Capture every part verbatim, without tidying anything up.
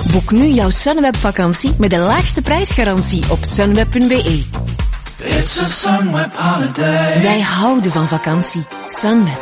Boek nu jouw Sunweb-vakantie met de laagste prijsgarantie op sunweb punt b e. It's a Sunweb holiday. Wij houden van vakantie. Sunweb.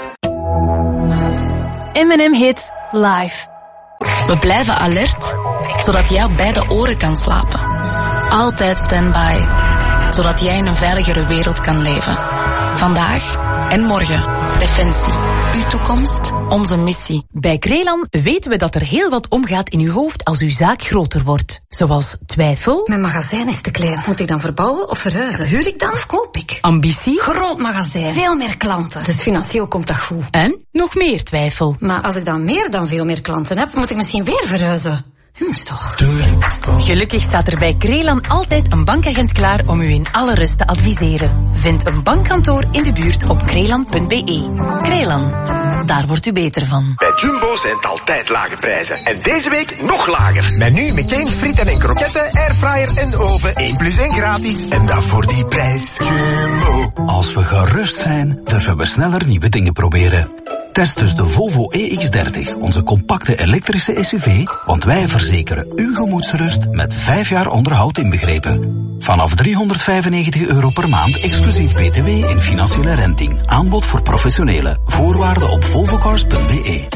M en M Hits live. We blijven alert, zodat jij op beide oren kan slapen. Altijd standby, zodat jij in een veiligere wereld kan leven. Vandaag en morgen. Defensie. Uw toekomst, onze missie. Bij Krelan weten we dat er heel wat omgaat in uw hoofd als uw zaak groter wordt. Zoals twijfel. Mijn magazijn is te klein. Moet ik dan verbouwen of verhuizen? Huur ik dan of koop ik? Ambitie. Groot magazijn. Veel meer klanten. Dus financieel komt dat goed. En nog meer twijfel. Maar als ik dan meer dan veel meer klanten heb, moet ik misschien weer verhuizen. Jongens toch. Gelukkig staat er bij Krelan altijd een bankagent klaar om u in alle rust te adviseren. Vind een bankkantoor in de buurt op krelan punt b e. Krelan, daar wordt u beter van. Bij Jumbo zijn het altijd lage prijzen. En deze week nog lager. Met nu meteen frieten en kroketten, airfryer en oven. één plus één gratis. En dat voor die prijs. Jumbo. Als we gerust zijn, durven we sneller nieuwe dingen proberen. Test dus de Volvo E X dertig, onze compacte elektrische S U V, want wij verzekeren uw gemoedsrust met vijf jaar onderhoud inbegrepen. Vanaf driehonderdvijfennegentig euro per maand, exclusief B T W in financiële renting. Aanbod voor professionelen. Voorwaarden op volvocars punt b e.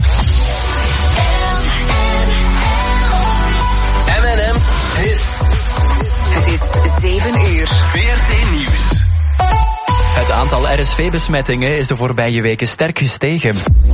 M en M Hits. Het is zeven uur. V R T Nieuws. Het aantal R S V-besmettingen is de voorbije weken sterk gestegen.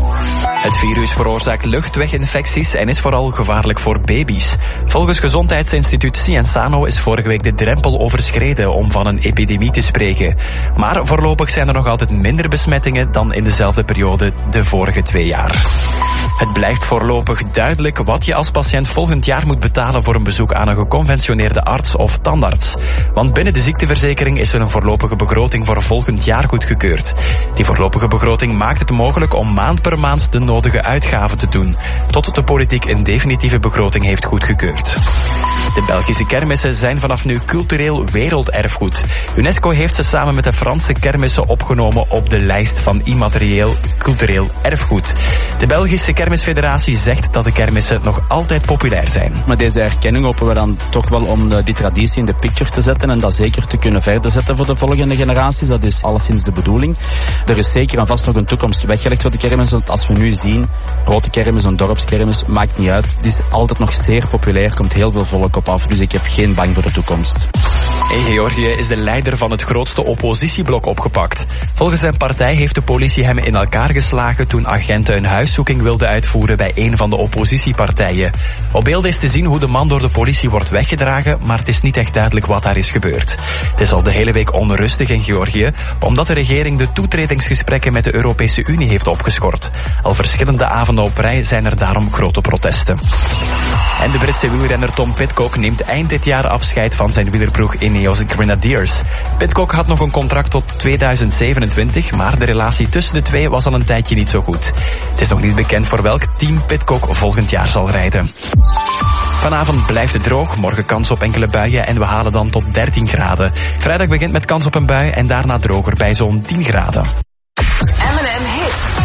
Het virus veroorzaakt luchtweginfecties en is vooral gevaarlijk voor baby's. Volgens Gezondheidsinstituut Cienzano is vorige week de drempel overschreden om van een epidemie te spreken. Maar voorlopig zijn er nog altijd minder besmettingen dan in dezelfde periode de vorige twee jaar. Het blijft voorlopig duidelijk wat je als patiënt volgend jaar moet betalen voor een bezoek aan een geconventioneerde arts of tandarts. Want binnen de ziekteverzekering is er een voorlopige begroting voor volgend jaar goedgekeurd. Die voorlopige begroting maakt het mogelijk om maand per maand de nodige uitgaven te doen, tot de politiek een definitieve begroting heeft goedgekeurd. De Belgische kermissen zijn vanaf nu cultureel werelderfgoed. UNESCO heeft ze samen met de Franse kermissen opgenomen op de lijst van immaterieel cultureel erfgoed. De Belgische Kermisfederatie zegt dat de kermissen nog altijd populair zijn. Met deze erkenning hopen we dan toch wel om de, die traditie in de picture te zetten en dat zeker te kunnen verder zetten voor de volgende generaties. Dat is alleszins de bedoeling. Er is zeker en vast nog een toekomst weggelegd voor de kermis, want als we nu zien, grote kermis, een dorpskermis, maakt niet uit. Het is altijd nog zeer populair, komt heel veel volk op af, dus ik heb geen bang voor de toekomst. In Georgië is de leider van het grootste oppositieblok opgepakt. Volgens zijn partij heeft de politie hem in elkaar geslagen toen agenten een huiszoeking wilden uitvoeren bij een van de oppositiepartijen. Op beelden is te zien hoe de man door de politie wordt weggedragen, maar het is niet echt duidelijk wat daar is gebeurd. Het is al de hele week onrustig in Georgië, omdat de regering de toetredingsgesprekken met de Europese Unie heeft opgeschort. Al verschillende avonden op rij zijn er daarom grote protesten. En de Britse wielrenner Tom Pidcock neemt eind dit jaar afscheid van zijn wielerploeg Ineos Grenadiers. Pidcock had nog een contract tot tweeduizend zevenentwintig, maar de relatie tussen de twee was al een tijdje niet zo goed. Het is nog niet bekend voor welk team Pidcock volgend jaar zal rijden. Vanavond blijft het droog, morgen kans op enkele buien en we halen dan tot dertien graden. Vrijdag begint met kans op een bui en daarna droger bij zo'n tien graden. M en M Hits.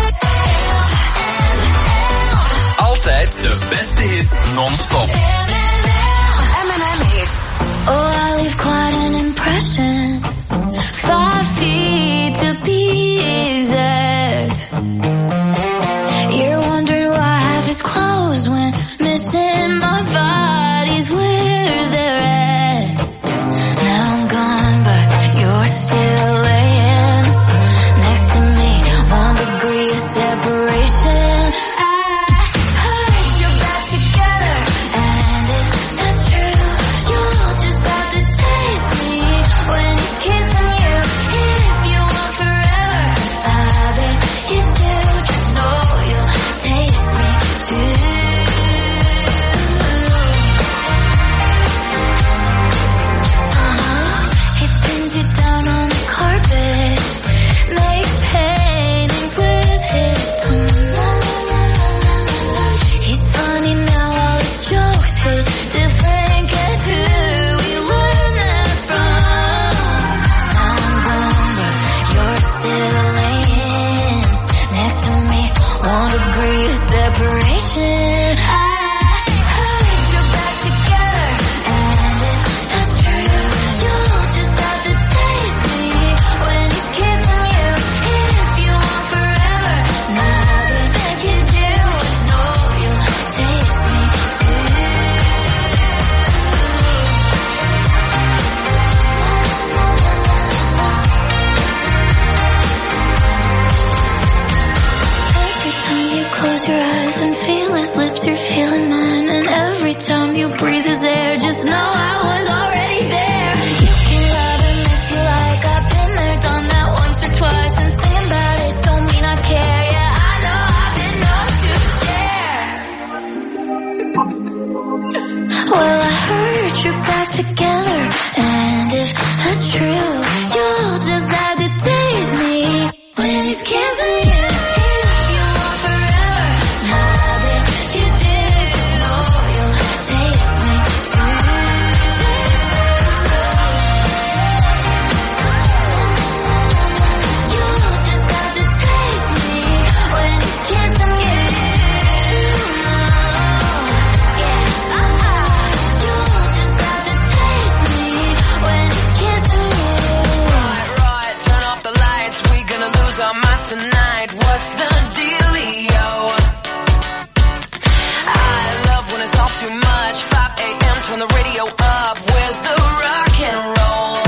Altijd de beste hits non-stop. M en M Hits. Oh, I leave quite an impression. Five feet to be exact. You're wondering why half is closed when missing my body's where they're at. Now I'm gone, but you're still laying next to me. One degree of separation. I put your back together and time you breathe his air, just know I was already there. You can love him if you like, I've been there, done that once or twice, and sing about it don't mean I care. Yeah, I know I've been known to share. Well, I heard you're back together, and if that's true, you'll just have to taste me when he's kissing you. You want forever, now that you do, you'll taste me too. You'll just have to taste me when he's kissing you. Tonight, what's the dealio? I love when it's all too much. five a.m. turn the radio up. Where's the rock and roll?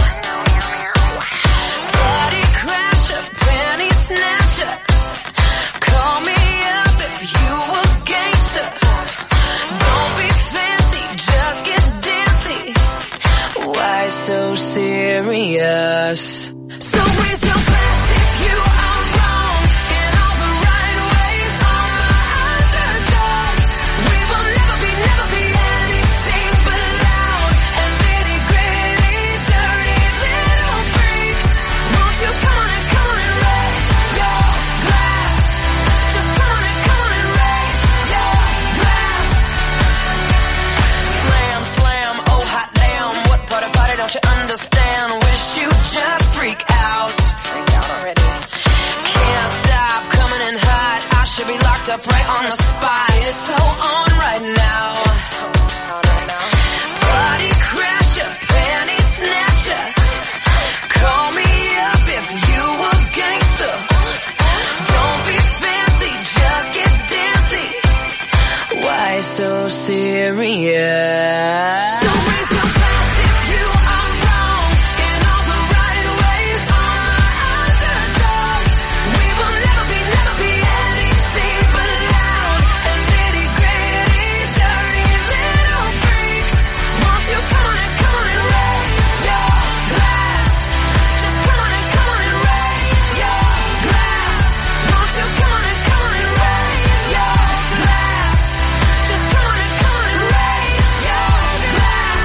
Party crasher, penny snatcher. Call me up if you a gangster. Don't be fancy, just get dancy. Why so serious? So raise your glass if you are wrong in all the right ways. All my underdogs, we will never be, never be anything but loud and nitty gritty, dirty little freaks. Won't you come on and come on and raise your glass? Just come on and come on and raise your glass. Slam, slam, oh hot damn, what part of party don't you understand? Wish you just freak out. Freak out already. Can't stop coming in hot. I should be locked up right on the spot. It's so on right now. On right now. Body crasher, penny snatcher. Call me up if you a gangster. Don't be fancy, just get dancy. Why so serious? So raise your glass if you are wrong in all the right ways. All my underdogs, we will never be, never be anything but loud and nitty gritty, dirty little freaks. Won't you come on and come on and raise your glass? Just come on and come on and raise your glass. Won't you come on and come on and raise your glass? Just come on and come on and raise your glass.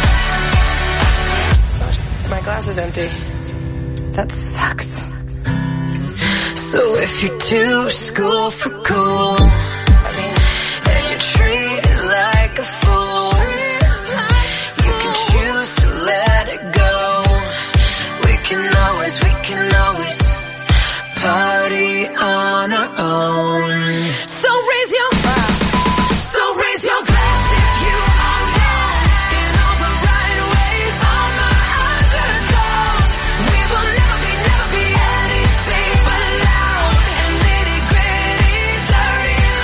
My glass is empty. That sucks. So if you're too school for cool, I mean, and you're treated like a fool, you can choose to let it go. We can always, we can always party on our own. So raise your So raise your glass if you are wrong in all the right ways. All my underdogs, we will never be, never be anything but loud and nitty gritty, dirty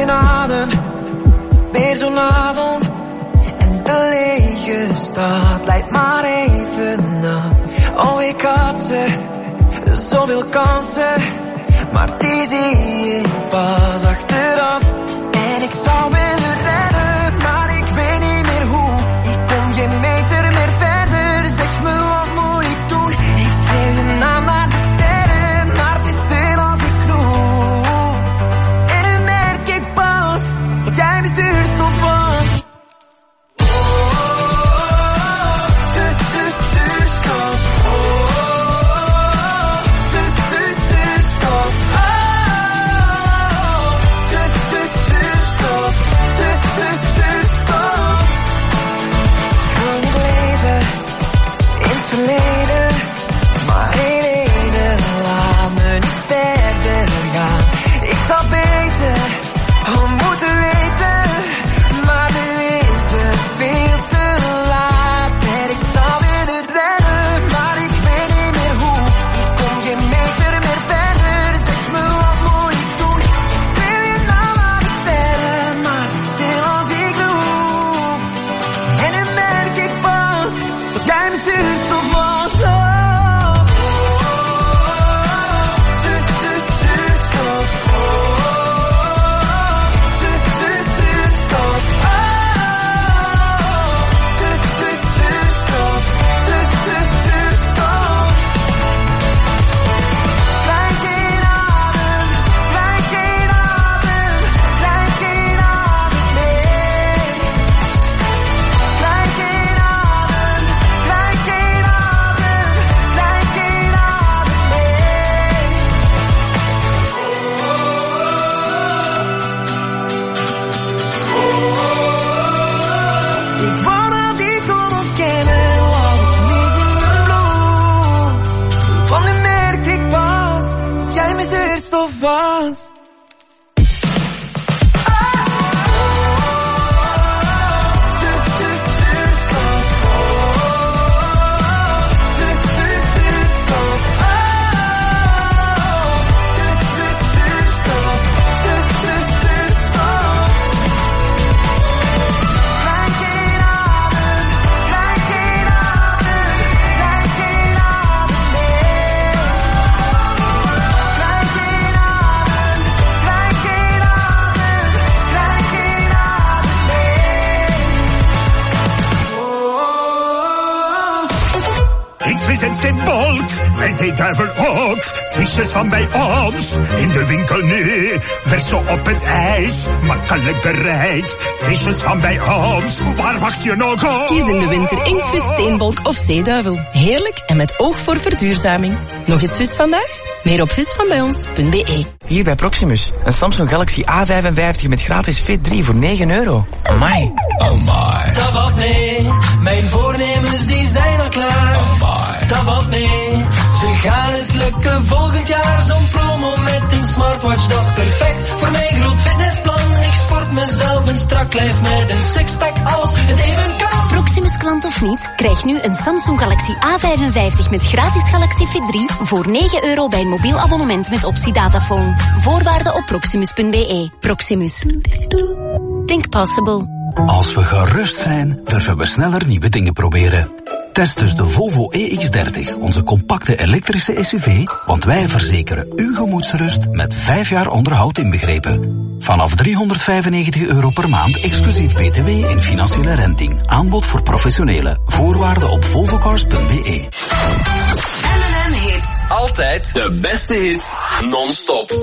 geen adem, weer zo'n avond. En de lege stad leidt maar even af. Oh, ik had ze, zoveel kansen, maar die zie ik pas achteraf. En ik zou willen rennen, maar ik weet niet meer hoe. Ik kom geen meter meer verder, zeg me wat moet ik doen. Ik schreeuw je naam naar de sterren, maar het is stil als ik roep. En dan merk ik pas dat jij mijn zuurstof was. En Sint Bolt en zeeduivel ook. Visjes van bij ons, in de winkel nu. Vers zo op het ijs, makkelijk bereid. Visjes van bij ons, waar wacht je nog op? Kies in de winter inktvis, steenbolk of zeeduivel. Heerlijk en met oog voor verduurzaming. Nog eens vis vandaag? Meer op visvanbijons punt b e. Hier bij Proximus. Een Samsung Galaxy A vijfenvijftig met gratis Fit drie voor negen euro. Amai. Amai. Dat valt mee. Mijn voornemens die zijn al klaar. Amai. Dat valt mee. Ze gaan eens lukken volgend jaar. Zo'n promo met een smartwatch, dat is perfect. Voor mijn groot fitnessplan. Ik sport mezelf een strak lijf met een sixpack als het even kan. Proximus klant of niet, krijg nu een Samsung Galaxy A vijfenvijftig met gratis Galaxy Fit drie voor negen euro bij een mobiel abonnement met optie dataphone. Voorwaarden op proximus punt b e. Proximus. Think possible. Als we gerust zijn, durven we sneller nieuwe dingen proberen. Test dus de Volvo E X dertig, onze compacte elektrische S U V, want wij verzekeren uw gemoedsrust met vijf jaar onderhoud inbegrepen. Vanaf driehonderdvijfennegentig euro per maand, exclusief B T W en financiële renting. Aanbod voor professionelen. Voorwaarden op volvocars punt b e. M en M Hits. Altijd de beste hits, non-stop.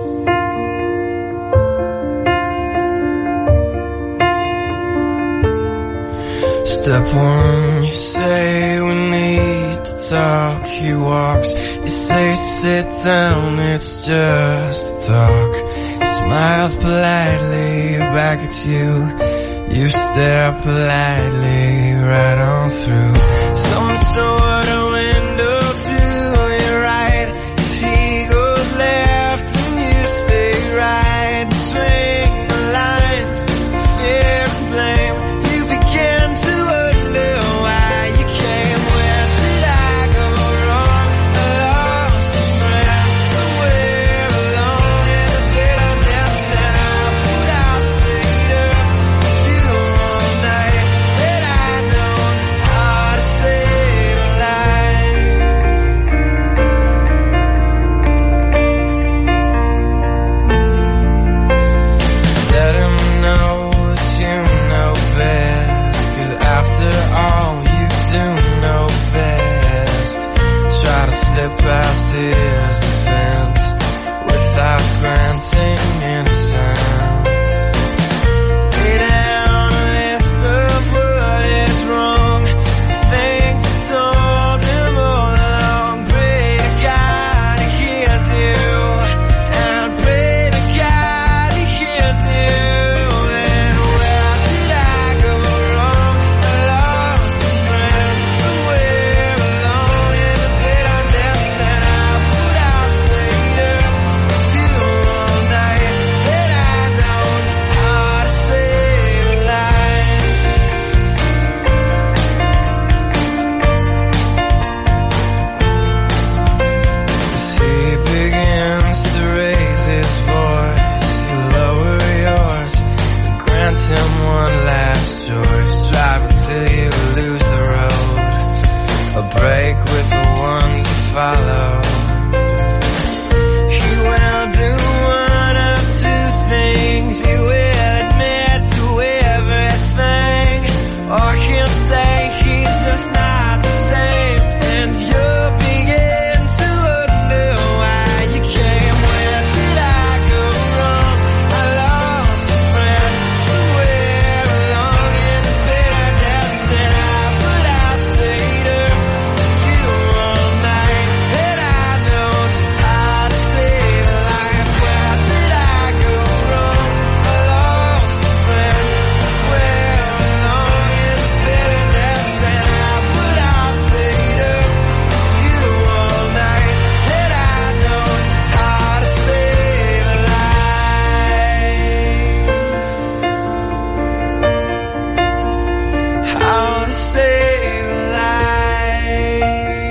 Step one, you say we need to talk. He walks, you say sit down, it's just talk. He smiles politely back at you. You stare politely right on through some sort of window to your right. As he goes left and you stay right between the lines. Fear and blame. You begin to wonder why you came. Where did I go wrong? I lost a friend somewhere alone in the bitterness. And how could Or he'll say he's just not the same, and you'll begin to wonder why you came. Where did I go wrong? I lost a friend. Somewhere along in the bitterness, and I but I stayed up with you all night, and I know how to save a life. Where did I go wrong? I lost a friend. Somewhere along in the bitterness, and I but I stayed up with you all night, and I know how to save a life. How to save a life.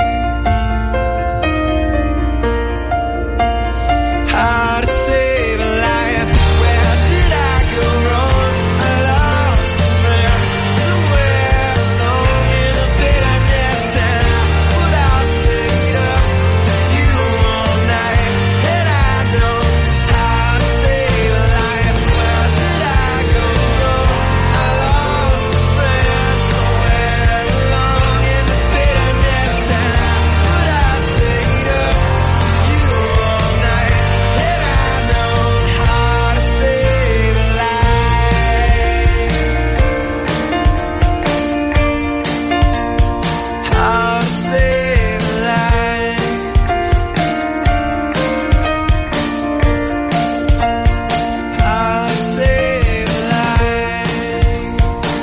How to save a life. Where did I go wrong? I lost a friend. Somewhere along in the bitterness, and I but I stayed up with you all night, and I know how to save a life. Where did I go wrong? I lost a friend. Somewhere along in the bitterness, and I but I stayed up with you all night, and I know how to save a life. How to save a life. How to save a life.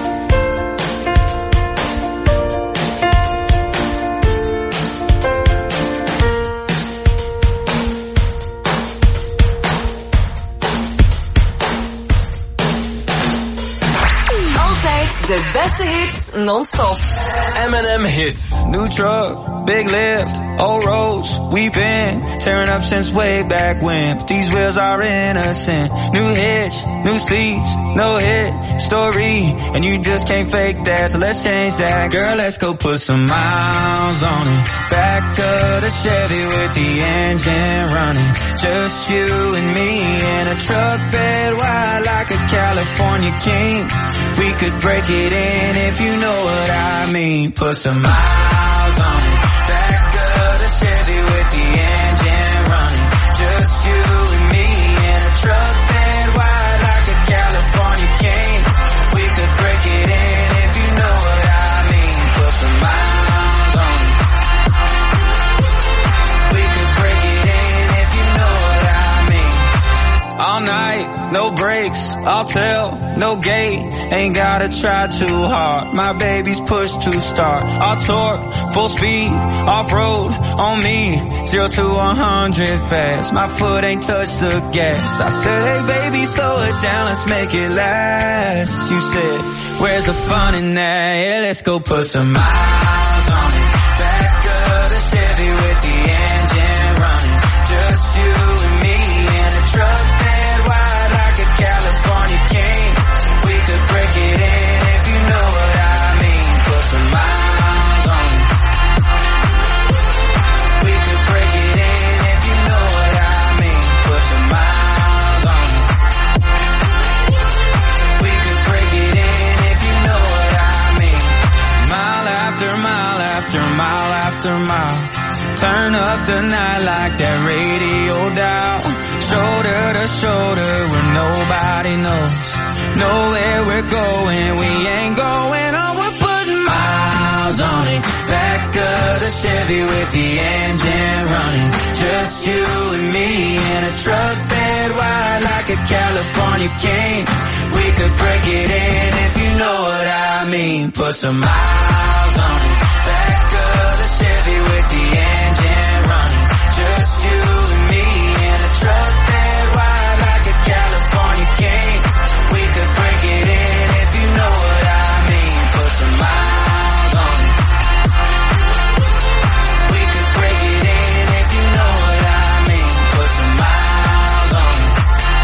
Altijd de beste hits non-stop. M and M hits. New truck, big lift, old roads. We've been tearing up since way back when. But these wheels are innocent. New hitch, new seats, no hit story. And you just can't fake that, so let's change that. Girl, let's go put some miles on it. Back of the Chevy with the engine running. Just you and me in a truck bed wide like a California king. We could break it in if you know what I mean. Put some miles on it. Back of the Chevy with the engine running. Just you and me in a truck bed wide like a California king. We could break it in if you know what I mean. Put some miles on it. We could break it in if you know what I mean. All night, no brakes, I'll tell, no gate. Ain't gotta try too hard, my baby's push to start. I'll torque, full speed, off-road, on me. Zero to one hundred fast, my foot ain't touched the gas. I said, hey baby, slow it down, let's make it last. You said, where's the fun in that? Yeah, let's go put some miles on it. Back of the Chevy with the engine running. Just you and me in a truck bed wide like a California king. We could break it in if you know what I mean. Put some miles on it. We could break it in if you know what I mean. Put some miles on it. We could break it in if you know what I mean. Mile after mile after mile after mile. Turn up the night like that radio dial. Shoulder to shoulder where nobody knows. Know where we're going, we ain't going on. We're putting miles on it. Back of the Chevy with the engine running. Just you and me in a truck bed wide like a California king. We could break it in if you know what I mean. Put some miles on it. Back of the Chevy with the engine running. Just you and me in a truck bed wide like a California king. We could break it in if you know what I mean. Put some miles on it. We could break it in if you know what I mean. Put some miles on it.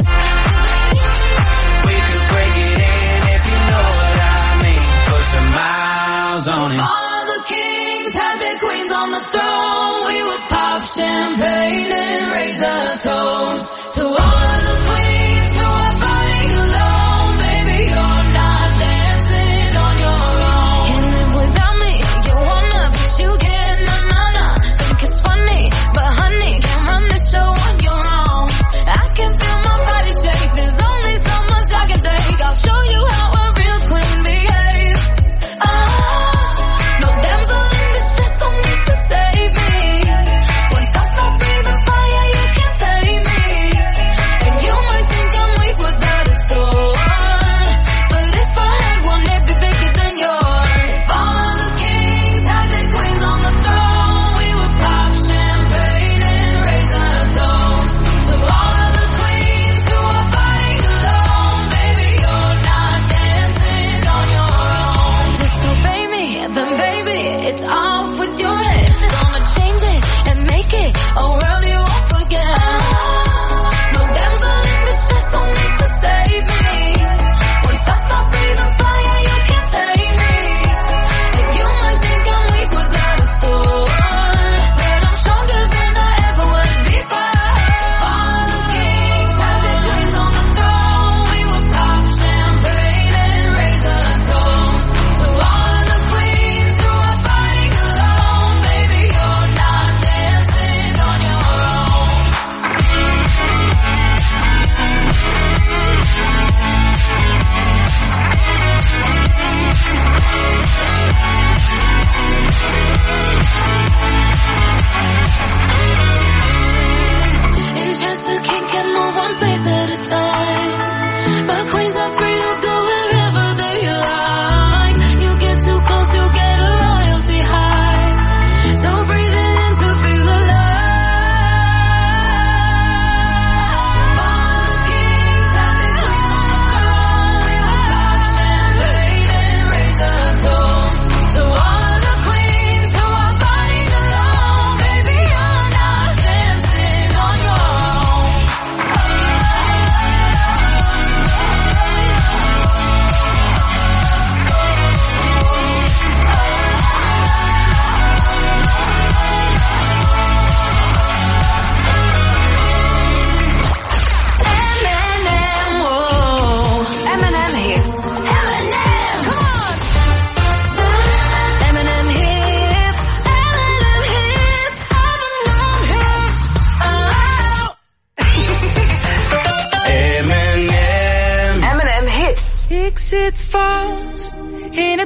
We could break it in if you know what I mean. Put some miles on it. All of the kings had their queens on the throne. We would pop champagne and raise a toast to all of the queens who are fighting alone. Baby, you're not dancing on your own.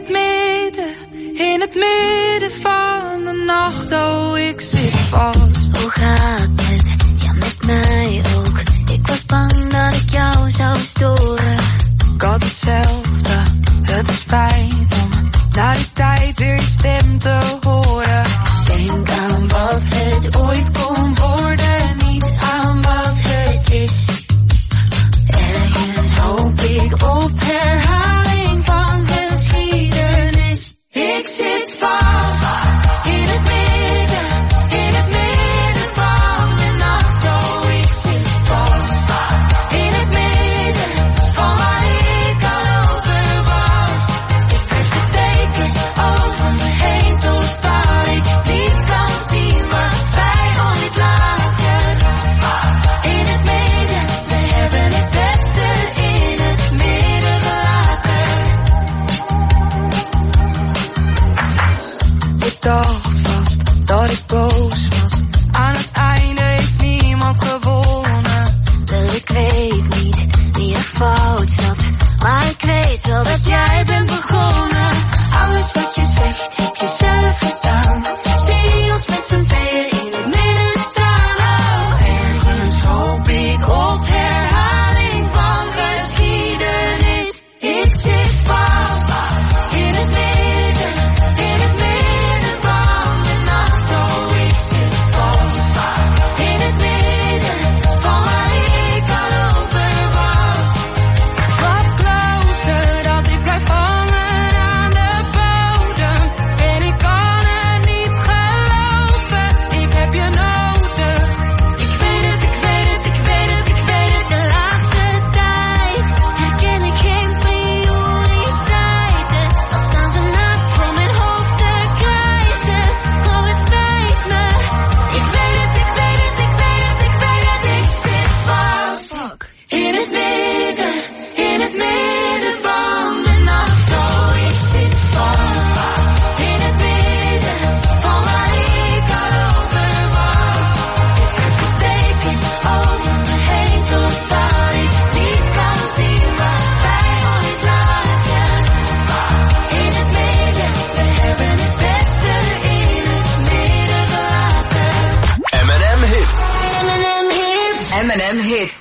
het midden, in het midden van de nacht. Oh, ik zit vast. Hoe gaat het? Ja, met mij ook. Ik was bang dat ik jou zou storen. Ik had hetzelfde, het is fijn om na die tijd weer je stem te horen. Denk aan wat het ooit kon worden, niet aan wat het is. Ergens hoop ik op herhaling van geschiedenis. Ik zit vast in het midden, in het midden van de nacht. Oh, ik zit vast in het midden van waar ik al over was. Ik trek de dekens over me heen totdat ik niet kan zien wat wij ooit lagen. In het midden, we hebben het beste in het midden gelaten. Ik dacht vast dat ik boos was. Aan het einde heeft niemand gewonnen. Wel, ik weet niet wie er fout zat, maar ik weet wel dat jij bent begonnen. Alles wat je zegt heb je zelf gedaan. Zie ons met z'n tweeën in het midden staan. Oh, ergens hoop ik op herhaling van geschiedenis. Ik zit vast in het midden, in het midden van de nacht. Oh, ik zit vast in het midden van waar ik al over was. Wat kloten dat ik blijf hangen aan de bodem. En ik kan het niet geloven, ik heb je nodig. Ik weet het, ik weet het, ik weet het, ik weet het. De laatste tijd herken ik geen prioriteiten. Al staan ze naakt voor mijn hoofd te krijzen. Oh, het spijt me. Ik weet het, ik weet het, ik weet het, ik weet het. Ik zit vast in het midden, in het midden van de nacht. Oh, ik zit vast in het midden van waar ik al over was. Ik trek de dekens over me heen totdat ik niet kan zien wat wij ooit lagen. In het midden, we hebben het beste in het midden gelaten. M en M Hits. M en M hits. M en M Hits.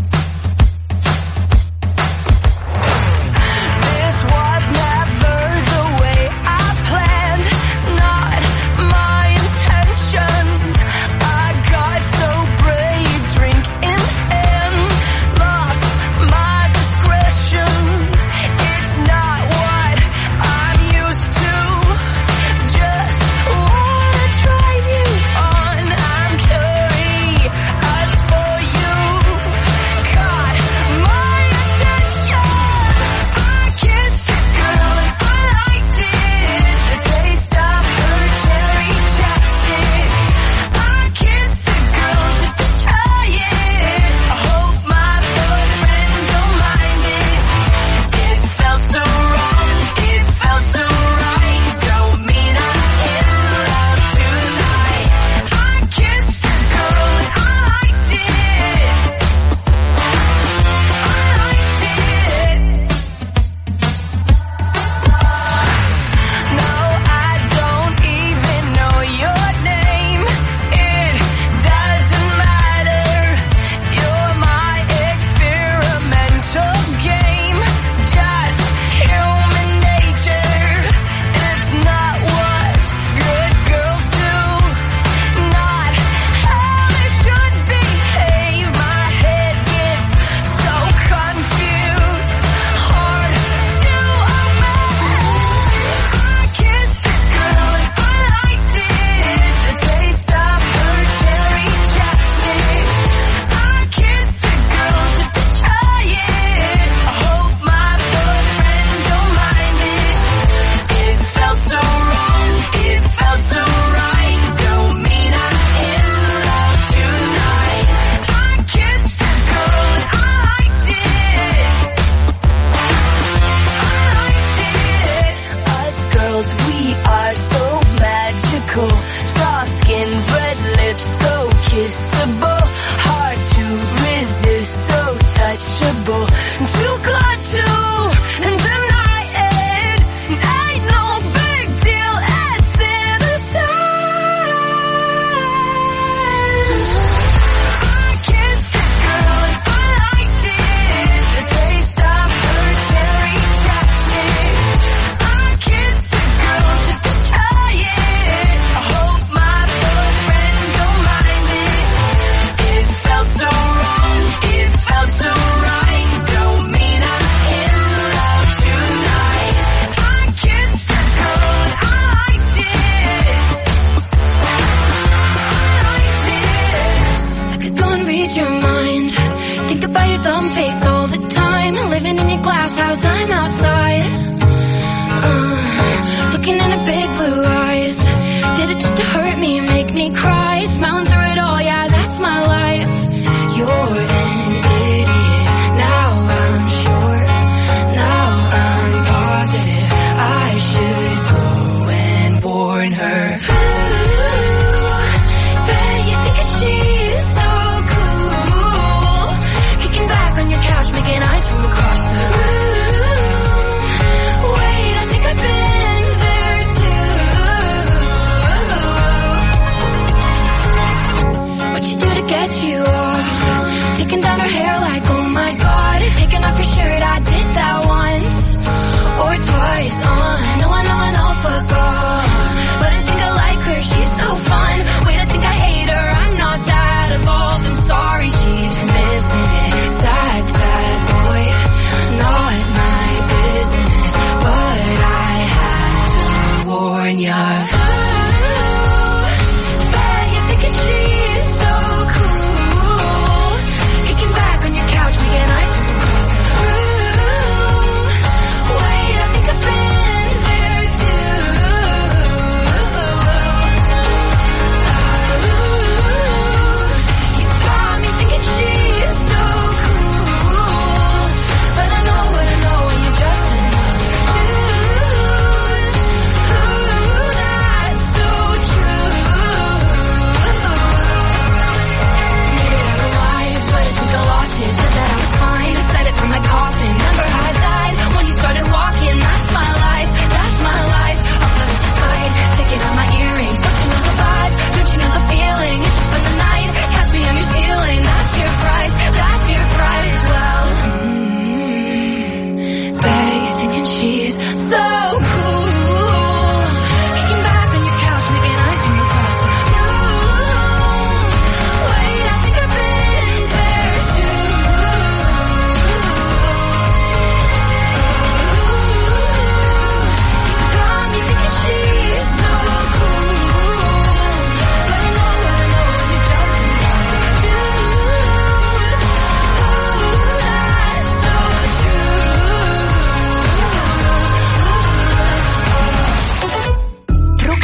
This was never the way I planned, not my intention. I got so brave, drink in hand, lost my discretion. It's not what I'm used to, just wanna try you on. I'm curious for you, caught my attention. I kissed a girl and I liked it, the taste of her cherry chapstick. I kissed a girl just to try it, I hope my boyfriend don't mind it. It felt so wrong, it felt so right, don't mean I'm in love tonight. I kissed a girl and I liked it, I liked it. No, I don't even know your name, it doesn't matter. You're my experimental game, just human nature. It's not what good girls do, not how they should behave. My head gets so confused, hard to obey. I kissed a girl and I liked it, the taste of her cherry chapstick. I kissed a girl just to try it, I hope my boyfriend don't mind it. It felt so wrong, it felt so right, don't mean I'm in love tonight. I kissed a girl and I liked it, I liked it. Us girls, we are so magical, soft skin, red lips, so kissable, hard to resist, so touchable, too good to deny it. I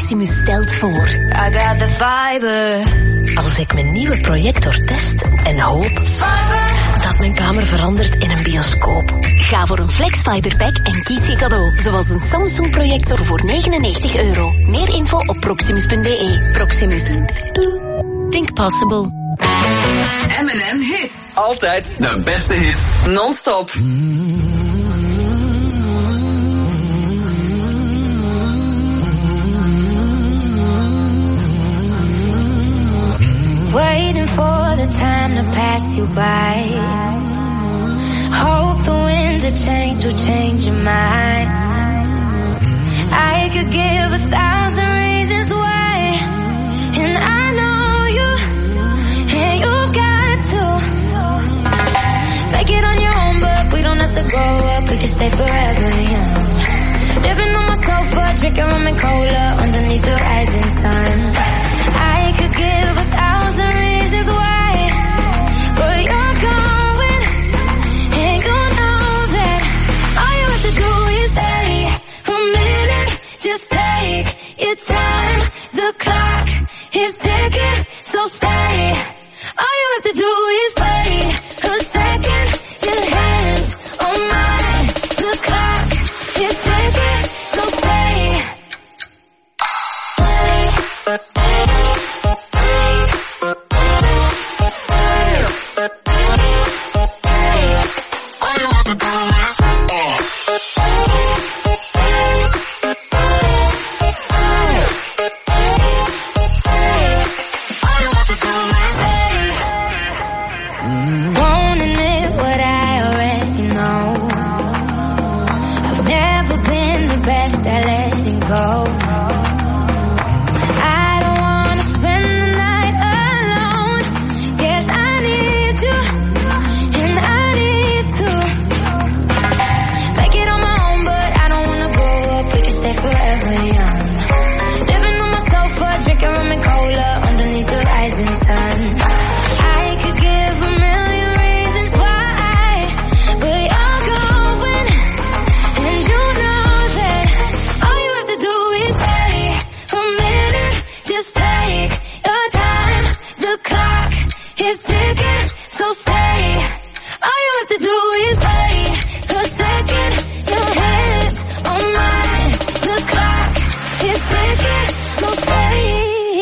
Proximus stelt voor. I got the fiber. Als ik mijn nieuwe projector test en hoop dat mijn kamer verandert in een bioscoop. Ga voor een Flex Fiber Pack en kies je cadeau. Zoals een Samsung projector voor negenennegentig euro. Meer info op proximus punt be. Proximus. Think possible. M en M Hits. Altijd de beste hits. Non-stop. Waiting for the time to pass you by. Hope the winds of change will change your mind. I could give a thousand reasons why, and I know you, and you've got to make it on your own, but we don't have to grow up, we can stay forever young. Living on my sofa, drinking rum and cola underneath the rising sun. I could give a thousand reasons why, but you're going, and you know that all you have to do is stay a minute. Just take your time. The clock is ticking, so stay. All you have to do is wait a second. Your hands on mine. The clock is ticking, so stay. Won't admit what I already know. I've never been the best at letting go. I don't wanna spend the night alone. Yes, I need you, and I need to make it on my own, but I don't wanna grow up, we can stay forever young. Living on my sofa, drinking rum and cola underneath the rising sun. I could give a million reasons why, but you're going, and you know that all you have to do is stay a minute. Just take your time. The clock is ticking, so stay. All you have to do is wait a second. Your hands on mine. The clock is ticking, so stay.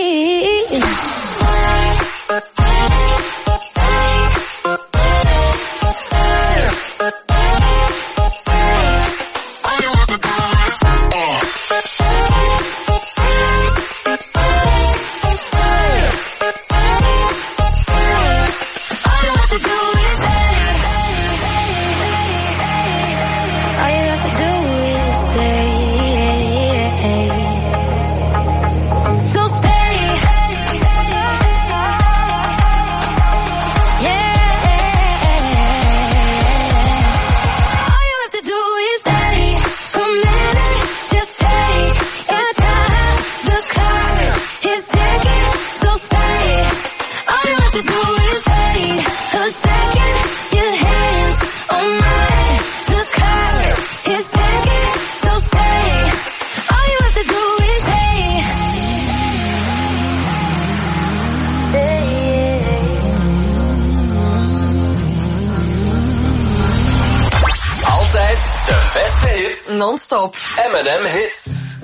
Non-stop. M en M Hits.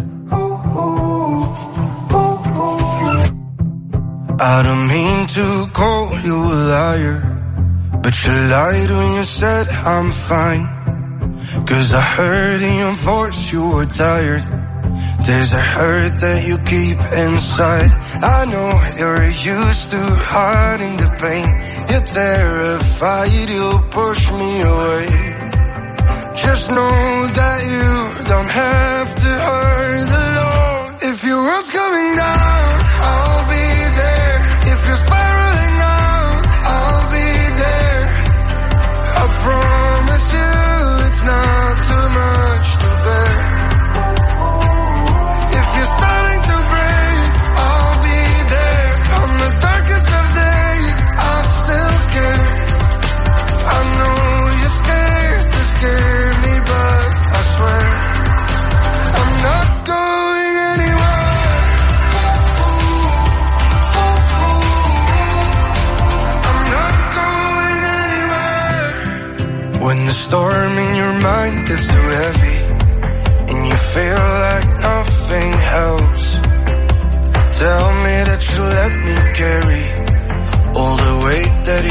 I don't mean to call you a liar, but you lied when you said I'm fine. Cause I heard in your voice you were tired. There's a hurt that you keep inside. I know you're used to hiding the pain. You're terrified you'll push me away. Just know that you don't have to hurt alone. If your world's coming down, I'll be there. If you're spiraling out, I'll be there. I promise you it's not too much to bear. If you're starting to break, I'll be there. On the darkest of days, I'll still care. I know you're scared to scare me, but I swear I'm not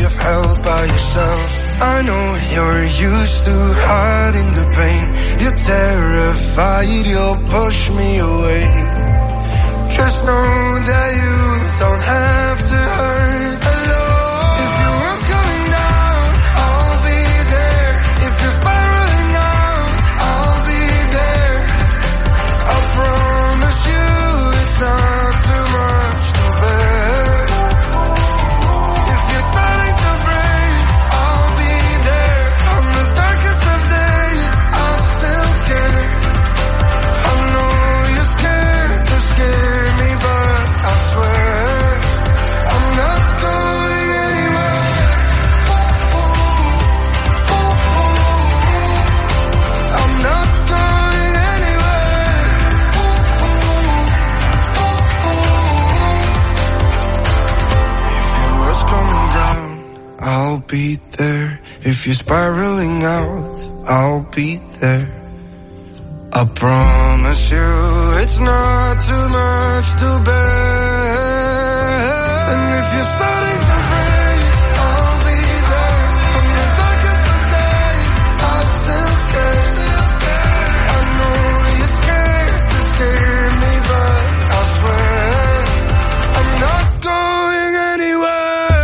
have held by yourself. I know you're used to hiding the pain. You're terrified you'll push me away. Just know that you don't have to hurt alone. If your world's coming down, I'll be there. If you're spiraling out, I'll be there. I promise you it's not too much to bear. If you're starting to break, I'll be there. On the darkest of days, I'll still care. I know you're scared to scare me, but I swear I'm not going anywhere. I'm not going anywhere. If your world's coming down, I'll be there. If you're spiraling out, I'll be there. I promise you it's not too much to bear. And if you're starting to break, I'll be there. On the darkest of days, I'll still care. I know you're scared to scare me, but I swear I'm not going anywhere.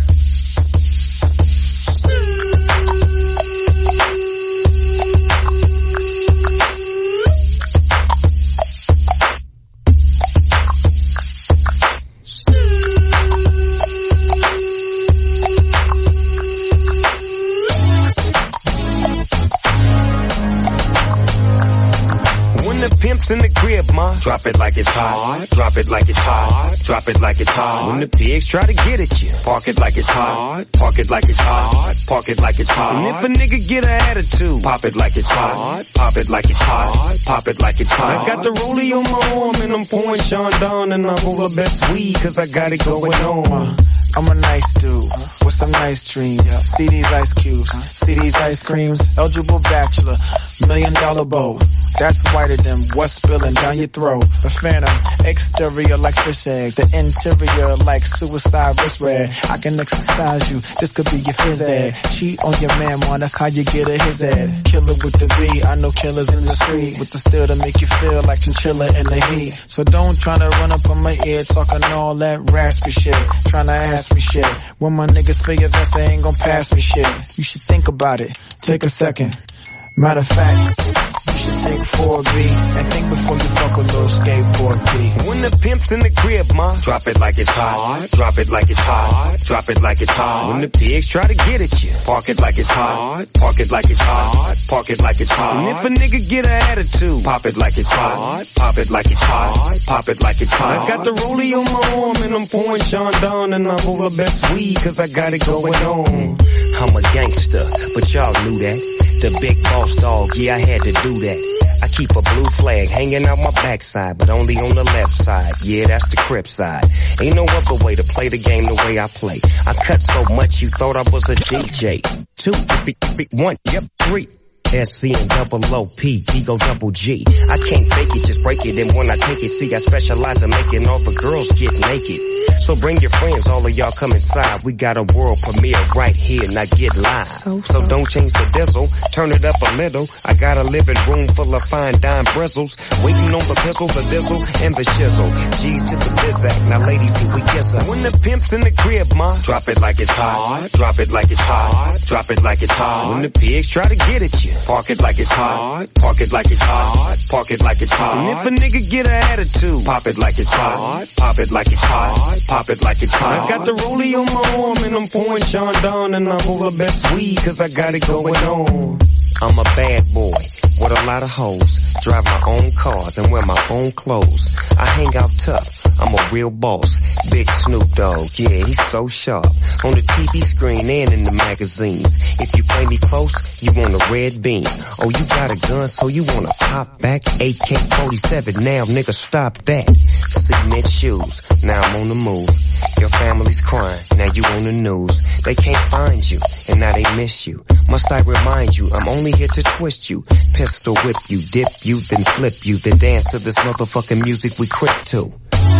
When the pimp's in the crib, ma, drop it like it's hot. Drop it like it's hot. Drop it like it's hot. When the pigs try to get at you, park it like it's hot. Park it like it's hot. Park it like it's hot. And if a nigga get an attitude, pop it like it's hot. Pop it like it's hot. Pop it like it's hot. I got the rollie on my arm and I'm pouring Sean Don and I roll the best weed cause I got it going on. I'm a nice dude with some nice dreams. See these ice cubes, see these ice creams. Eligible bachelor, million dollar bow. That's whiter than what's spilling down your throat. The phantom, exterior like fish eggs. The interior like suicide wrist red. I can exercise you, this could be your phys ed. Cheat on your man, man, that's how you get a his head. Killer with the B, I know killers in the street. With the steel to make you feel like chinchilla in the heat. So don't tryna run up on my ear talking all that raspy shit. Tryna ask me shit. When my niggas feel your vest, they ain't gon' pass me shit. You should think about it, take a second. Matter of fact, you should take four B and think before you fuck a little skateboard B. When the pimp's in the crib, ma, drop it like it's hot. Drop it like it's hot. Drop it like it's hot. When the pigs try to get at you, park it like it's hot. Park it like it's hot. Park it like it's hot. And if a nigga get an attitude, pop it like it's hot. Pop it like it's hot. Pop it like it's hot. I got the rollie on my arm and I'm pouring Sean Don and I roll the best weed cause I got it going on. I'm a gangster, but y'all knew that. The big boss dog, yeah, I had to do that. I keep a blue flag hanging out my backside, but only on the left side. Yeah, that's the Crip side. Ain't no other way to play the game the way I play. I cut so much you thought I was a D J. Two, three, three, one, yep, three. S C and double O P, D go double G. I can't fake it, just break it. And when I take it, see, I specialize in making all the girls get naked. So bring your friends, all of y'all come inside. We got a world premiere right here, now get live. So, so. so don't change the diesel, turn it up a little. I got a living room full of fine dime bristles. Waiting on the pistol, the diesel, and the shizzle. G's to the bizac, now ladies, here we kiss her. When the pimp's in the crib, ma, drop it like it's hot. Drop it like it's hot. Drop it like it's hot. When the pigs try to get at you, park it like it's hot. Park it like it's hot. Park it like it's hot. And if a nigga get an attitude, pop it like it's hot. Pop it like it's hot. Pop it like it's hot. I got the rollie on my arm and I'm pouring Sean Don and I roll the best weed cause I got it going on. I'm a bad boy with a lot of hoes. Drive my own cars and wear my own clothes. I hang out tough. I'm a real boss. Big Snoop Dogg, yeah, he's so sharp. On the T V screen and in the magazines. If you play me close, you want a red beam. Oh, you got a gun, so you wanna pop back? A K forty-seven, now nigga stop that. Cement shoes, now I'm on the move. Your family's crying, now you on the news. They can't find you, and now they miss you. Must I remind you, I'm only here to twist you. Pistol whip you, dip you, then flip you. Then dance to this motherfucking music we crip to. Subscribe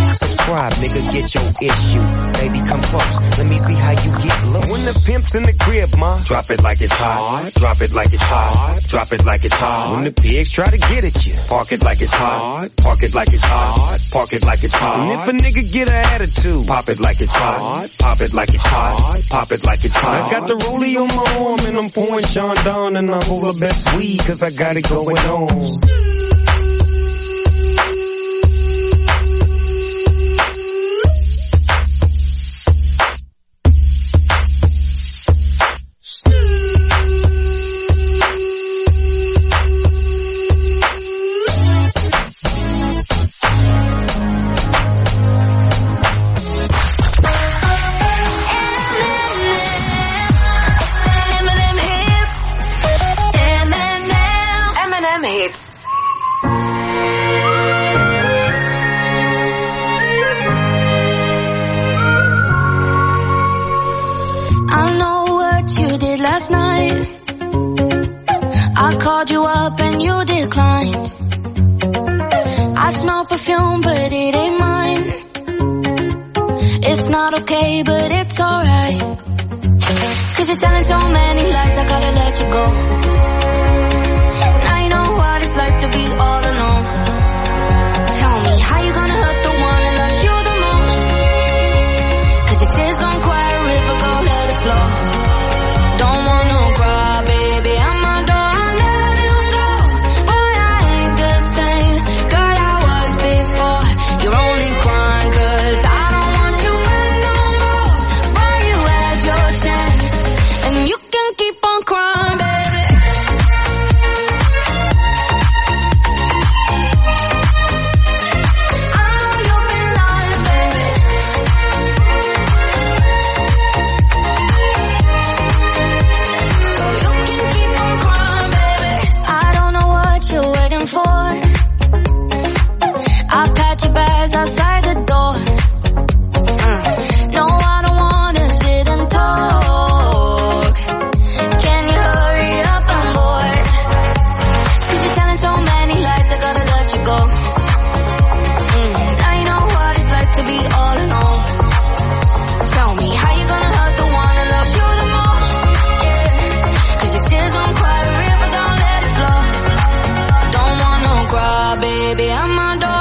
subscribe, nigga, get your issue. Baby, come close, let me see how you get loose. When the pimp's in the crib, ma, drop it like it's hot. Drop it like it's hot. Drop it like it's hot. When the pigs try to get at you, park it like it's hot. Park it like it's hot. Park it like it's hot. And if a nigga get an attitude, pop it like it's hot. Pop it like it's hot. Pop it like it's hot. I got the rollie on my arm and I'm pouring Sean down and I hold the best weed cause I got it going on. Last night I called you up and you declined. I smell perfume but it ain't mine. It's not okay but it's alright. Cause you're telling so many lies, I gotta let you go. Now you know what it's like to be all alone. Tell me how you gonna hurt the one that loves you the most. Cause your tears gon' cry a river, go let it flow. Don't want no cry, baby, I'm my door, I let him go. Boy, I ain't the same girl I was before. You're only crying cause I don't want you back no more. Boy, you had your chance, and you can keep on crying, baby. I know you've been lying, baby. I'll pat your bags outside the door. Uh, no, I don't wanna sit and talk. Can you hurry up, I'm bored. Cause you're telling so many lies, I gotta let you go. Mm, now you know what it's like to be all alone. Tell me how you gonna hurt the one that loves you the most. Yeah, cause your tears won't cry a river, don't let it flow. Don't want no cry, baby, I'm my door.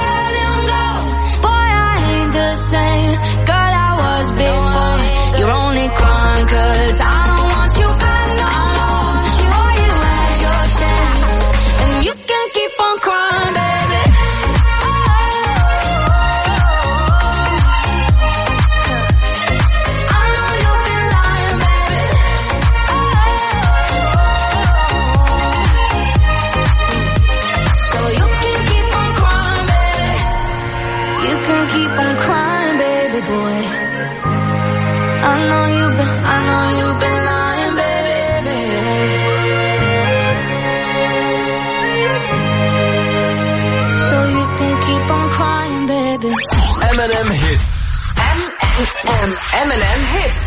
Same girl I was before. You're only crying cause I don't want you back no more. Sure, you had your chance, and you can keep on crying, baby. I know you've been lying, baby. So you can keep on crying, baby. You can keep on crying, boy. I know you've been, I know you've been lying, baby. So you can keep on crying, baby. M and M Hits. M and M, M and M Hits.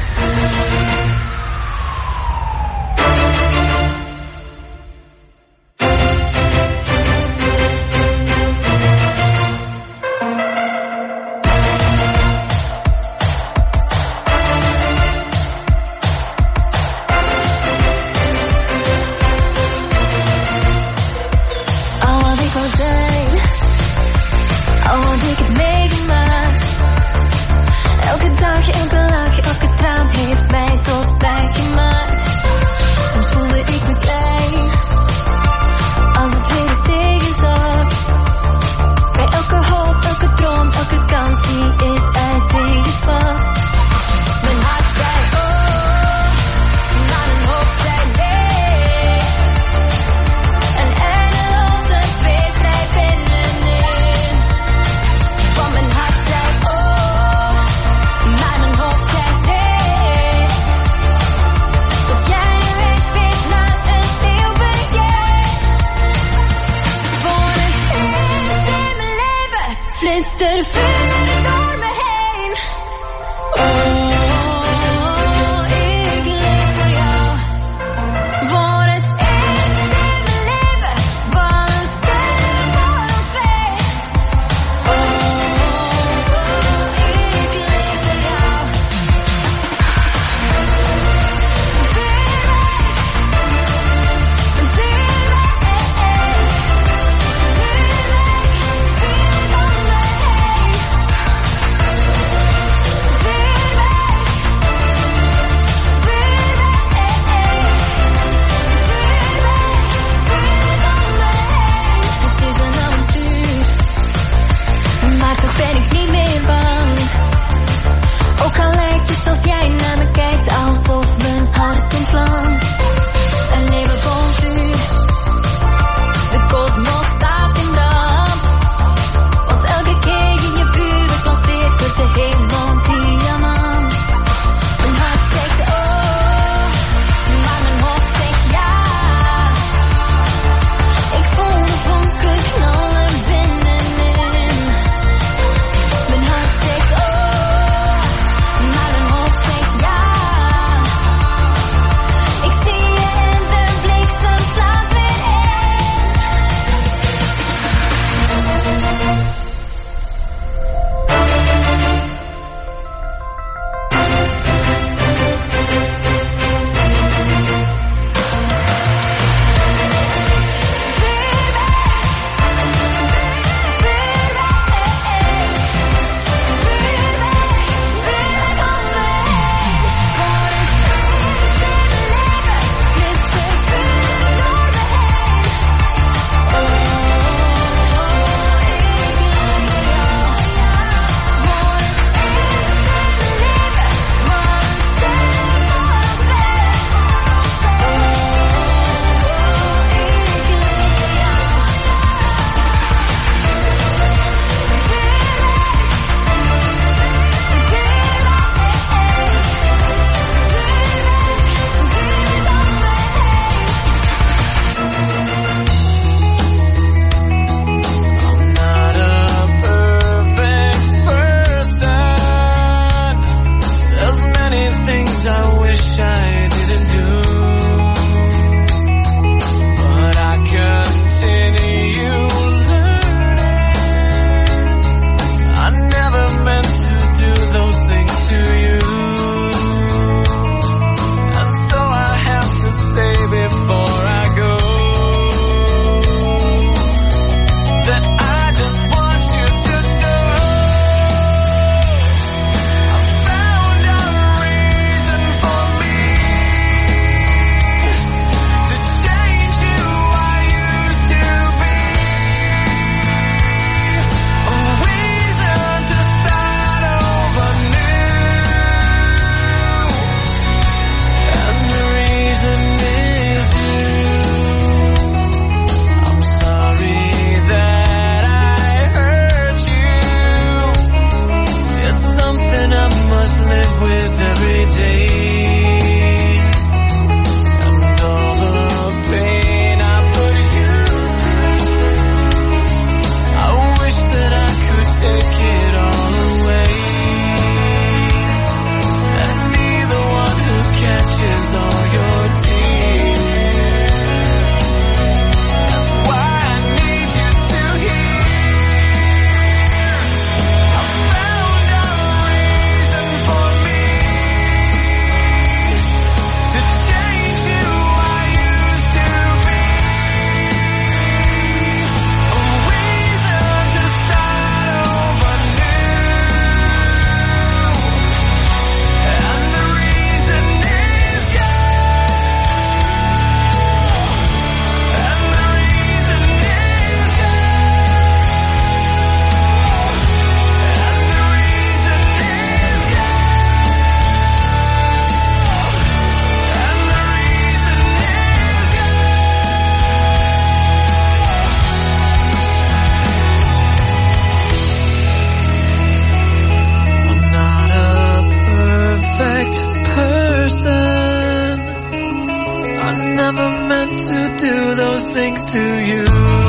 sings to you.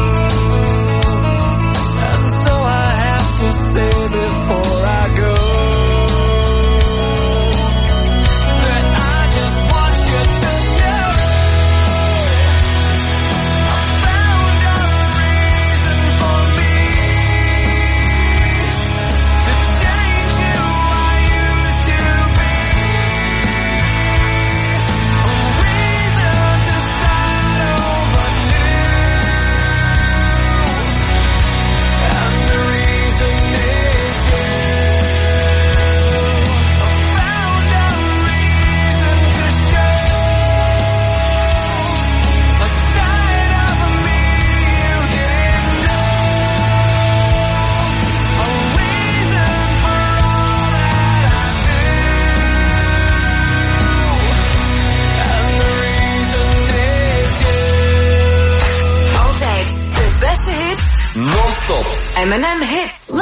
And so I have to say before I go that I just want you to know I found a reason for me to change who I used to be. A reason to start over new. And the reason is you. I found a reason to show a side of me you didn't know. A reason for all that I do. And the reason is you. Altijd de beste hits. Non-stop. M en M Hits.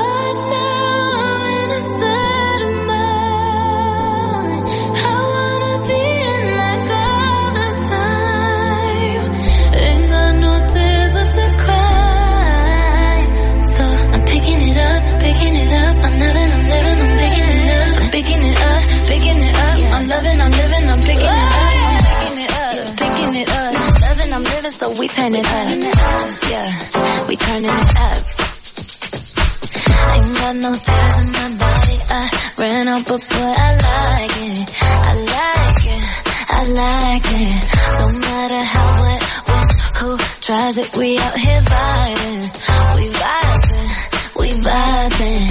So we turn it up, yeah, we turning it up. Ain't got no tears in my body, I ran out, but boy, I like it, I like it, I like it. Don't matter how, what, when, who tries it, we out here vibing, we vibing, we vibing.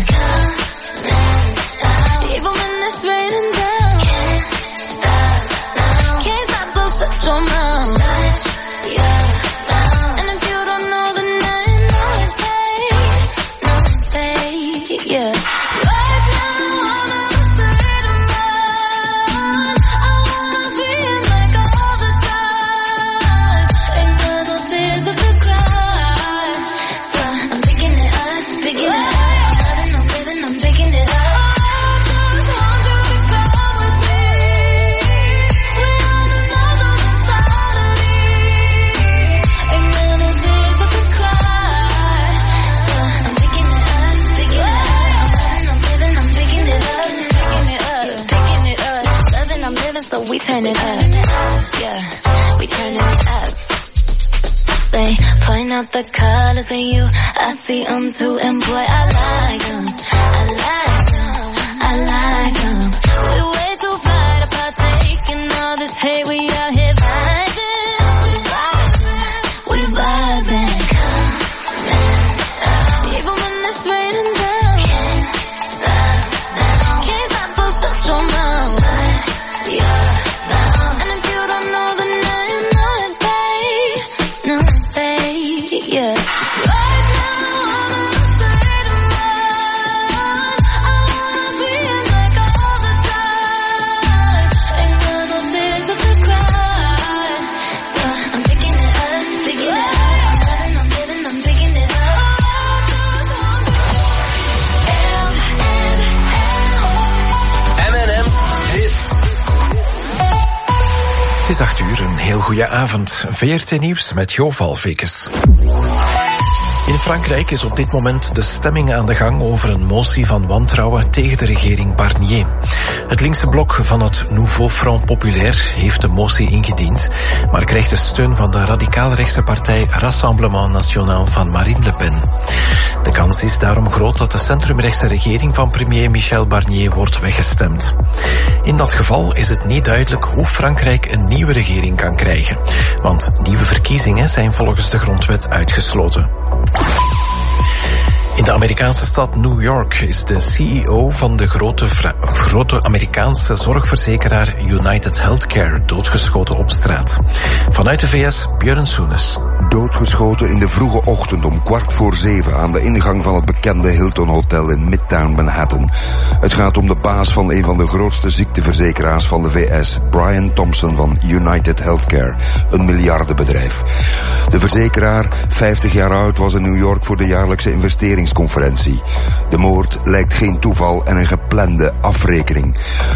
Even when it's raining down, can't stop now, can't stop, so shut your mouth. Yeah. And if you don't know, then I know it, babe. Know it, babe. Yeah. Right now, I'm in a state of mind. I wanna be in like all the time. Ain't got no tears left to cry. So I'm picking it up, picking it up. I'm loving, I'm living, I'm picking it up. I just want you to come with me. We're on another mentality. Ain't got no tears left to cry. So I'm picking it up, picking it up. I'm loving, I'm living, I'm picking it up, picking it up, picking it up. Loving, I'm living, so we turn it up. Yeah, we turning it up. They point out the colors in you, I see them too, and boy, I like them, I like them, I like them. We way too fly to partake in all this hate, we out here vibing, we vibing, we vibing. Even when it's raining down, can't stop now, can't stop, so shut your mouth. Yeah. And if you don't know, then I know it, babe. Know it, babe. Yeah. Right now, I'm in a state of mind. I wanna be in like all the time. Ain't got no tears left to cry. So I'm picking it up, picking it up. I'm loving, I'm living, I'm picking it up. M en M Hits. Het is acht uur, een heel goede avond. V R T Nieuws met Jo Valvekes. In Frankrijk is op dit moment de stemming aan de gang over een motie van wantrouwen tegen de regering Barnier. Het linkse blok van het Nouveau Front Populaire heeft de motie ingediend, maar krijgt de steun van de radicaal-rechtse partij Rassemblement National van Marine Le Pen. De kans is daarom groot dat de centrumrechtse regering van premier Michel Barnier wordt weggestemd. In dat geval is het niet duidelijk hoe Frankrijk een nieuwe regering kan krijgen, want nieuwe verkiezingen zijn volgens de grondwet uitgesloten. In de Amerikaanse stad New York is de C E O van de grote, vra- grote Amerikaanse zorgverzekeraar United Healthcare doodgeschoten op straat. Vanuit de V S, Björn Soenes. Doodgeschoten in de vroege ochtend om kwart voor zeven aan de ingang van het bekende Hilton Hotel in Midtown Manhattan. Het gaat om de baas van een van de grootste ziekteverzekeraars van de V S, Brian Thompson van United Healthcare, een miljardenbedrijf. De verzekeraar, vijftig jaar oud, was in New York voor de jaarlijkse investeringsconferentie. De moord lijkt geen toeval en een geplande afrekening.